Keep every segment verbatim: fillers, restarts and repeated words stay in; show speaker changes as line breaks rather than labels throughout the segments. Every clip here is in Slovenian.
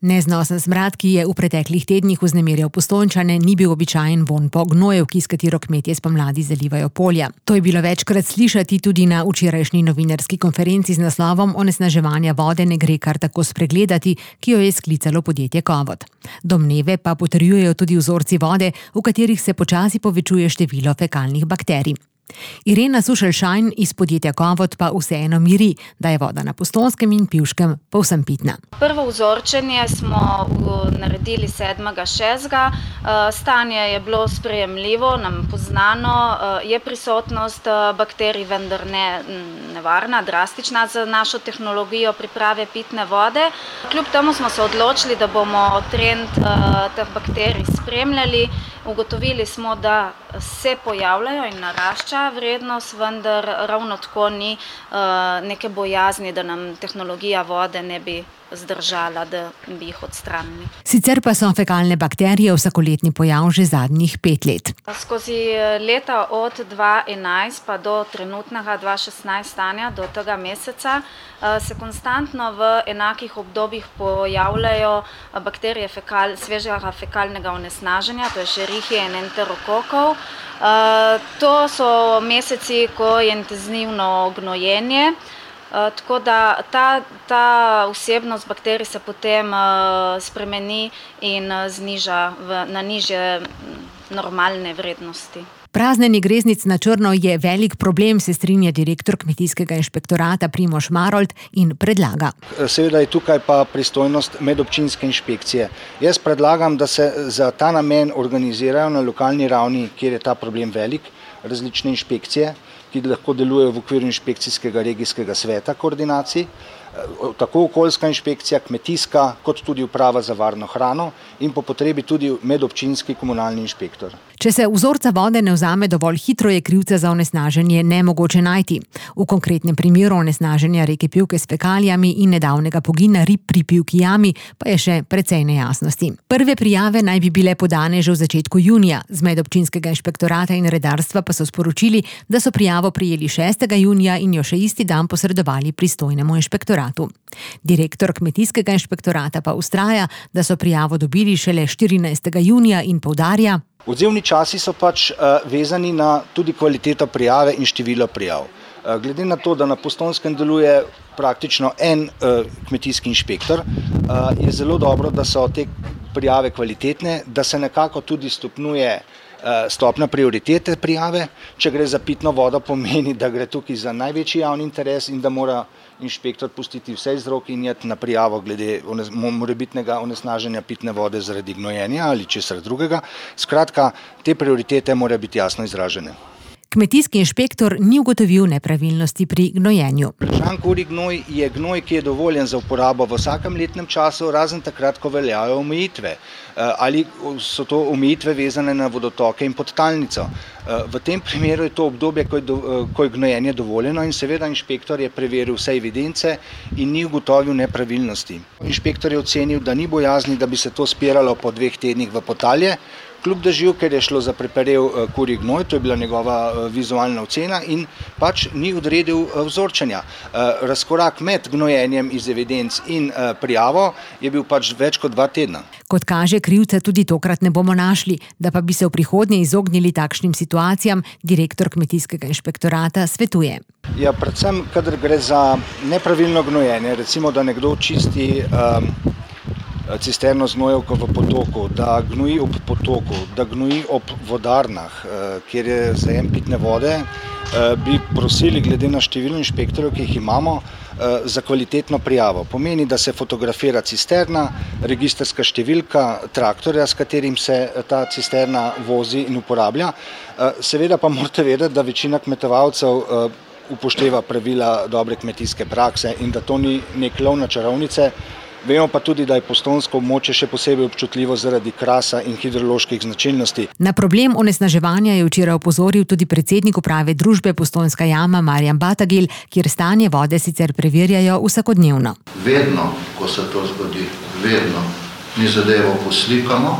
Neznosen smrad, ki je v preteklih tednih vznemirjal Postojnčane, ni bil običajen vonj po gnojevki, s katero kmetje spomladi zalivajo polja. To je bilo večkrat slišati tudi na včerajšnji novinarski konferenci z naslovom Onesnaževanja vode ne gre kar tako spregledati, ki jo je sklicalo podjetje Kovod. Domneve pa potrjujejo tudi vzorci vode, v katerih se počasi povečuje število fekalnih bakterij. Irena Sušelšajn iz podjetja Kovod pa vseeno miri, da je voda na Postojnskem in Pivškem povsem pitna.
Prvo vzorčenje smo naredili sedmega šestega Stanje je bilo sprejemljivo, nam poznano, je prisotnost bakterij, vendar ne nevarna, drastična za našo tehnologijo priprave pitne vode. Kljub temu smo se odločili, da bomo trend teh bakterij spremljali. Ugotovili smo, da se pojavljajo in narašča vrednost, vendar ravno tako ni neke bojazni, da nam tehnologija vode ne bi zdržala, da bi jih odstranili.
Sicer pa so fekalne bakterije vsakoletni pojav že zadnjih pet let.
Skozi leta od dva enajst pa do trenutnega dva šestnajst stanja, do tega meseca, se konstantno v enakih obdobjih pojavljajo bakterije fekal, svežega fekalnega onesnaženja, to je Escherichia in enterokokov. To so meseci, ko je intenzivno gnojenje. Tako da ta, ta vsebnost bakterij se potem uh, spremeni in uh, zniža v, na nižje normalne vrednosti.
Praznjenje greznic na črno je velik problem, se strinja direktor Kmetijskega inšpektorata Primož Marolt in predlaga.
Seveda je tukaj pa pristojnost medobčinske inšpekcije. Jaz predlagam, da se za ta namen organizirajo na lokalni ravni, kjer je ta problem velik, različne inšpekcije, ki lahko delujejo v okviru inšpekcijskega regijskega sveta koordinacij, tako okoljska inšpekcija, kmetijska, kot tudi uprava za varno hrano in po potrebi tudi medobčinski komunalni inšpektor.
Če se vzorca vode ne vzame dovolj hitro, je krivca za onesnaženje nemogoče najti. V konkretnem primeru onesnaženja reke Pivke s fekalijami in nedavnega pogina rib pri Pivki jami pa je še precej nejasnosti. Prve prijave naj bi bile podane že v začetku junija, z medobčinskega inšpektorata in redarstva pa so sporočili, da so prijavo prijeli šestega junija in jo še isti dan posredovali pristojnemu inšpektoratu. Direktor Kmetijskega inšpektorata pa vztraja, da so prijavo dobili šele štirinajstega junija in poudarja:
Odzivni časi so pač uh, vezani na tudi kvaliteto prijave in število prijav. Uh, glede na to, da na Postojnskem deluje praktično en uh, kmetijski inšpektor, uh, je zelo dobro, da so te prijave kvalitetne, da se nekako tudi stopnjuje uh, stopnja prioritete prijave. Če gre za pitno vodo, pomeni, da gre tukaj za največji javni interes in da mora inšpektor pustiti vse iz rok in jet na prijavo glede morebitnega onesnaženja pitne vode zaradi gnojenja ali česar drugega. Skratka, te prioritete morajo biti jasno izražene.
Kmetijski inšpektor ni ugotovil nepravilnosti pri gnojenju.
Ležan kurji gnoj je gnoj, ki je dovoljen za uporabo v vsakem letnem času, razen takrat, ko veljajo omejitve. Ali so to omejitve vezane na vodotoke in podtalnico. V tem primeru je to obdobje, ko je, do, ko je gnojenje dovoljeno in seveda inšpektor je preveril vse evidence in ni ugotovil nepravilnosti. Inšpektor je ocenil, da ni bojazni, da bi se to spiralo po dveh tednih v potalje, kljub dežju, ker je šlo za preperel kurji gnoj, to je bila njegova vizualna ocena in pač ni odredil vzorčenja. Razkorak med gnojenjem iz evidenc in prijavo je bil pač več kot dva tedna.
Kot kaže, krivca tudi tokrat ne bomo našli, da pa bi se v prihodnje izognili takšnim situacijam, direktor Kmetijskega inšpektorata svetuje.
Ja, predvsem, kadar gre za nepravilno gnojenje, recimo, da nekdo čisti um, cisterno z gnojevko v potoku, da gnoji ob potoku, da gnoji ob vodarnah, kjer je zajem pitne vode, bi prosili glede na število inšpektorjev, ki jih imamo, za kvalitetno prijavo. Pomeni, da se fotografira cisterna, registrska številka traktorja, s katerim se ta cisterna vozi in uporablja. Seveda pa morate vedeti, da večina kmetovalcev upošteva pravila dobre kmetijske prakse in da to ni nek lov na čarovnice. Vemo pa tudi, da je postojnsko območje še posebej občutljivo zaradi krasa in hidroloških značilnosti.
Na problem onesnaževanja je včeraj opozoril tudi predsednik uprave družbe Postojnska jama Marjan Batagil, kjer stanje vode sicer preverjajo vsakodnevno.
Vedno, ko se to zgodi, vedno mi zadevo poslikamo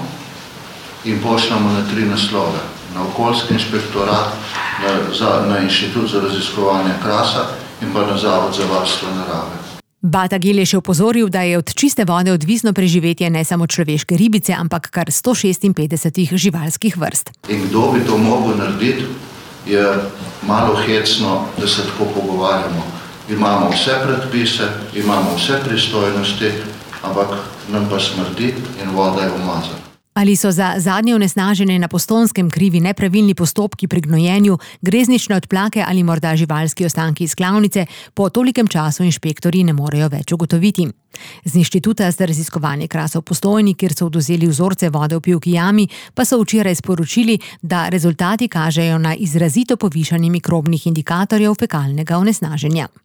in pošljamo na tri naslove. Na okoljski inšpektorat, na, za, na inštitut za raziskovanje krasa in pa na Zavod za varstvo narave.
Batagil je še opozoril, da je od čiste vode odvisno preživetje ne samo človeške ribice, ampak kar sto šestinpetdeset živalskih vrst.
In kdo bi to mogel narediti, je malo hecno, da se tako pogovarjamo. Imamo vse predpise, imamo vse pristojnosti, ampak nam pa smrdi in voda je umazana.
Ali so za zadnje onesnaženje na Postonskem krivi nepravilni postopki pri gnojenju, greznične odplake ali morda živalski ostanki iz klavnice, po tolikem času inšpektorji ne morejo več ugotoviti. Z Inštituta za raziskovanje krasov Postojni, kjer so odvzeli vzorce vode v Pivki jami, pa so včeraj sporočili, da rezultati kažejo na izrazito povišanje mikrobnih indikatorjev fekalnega onesnaženja.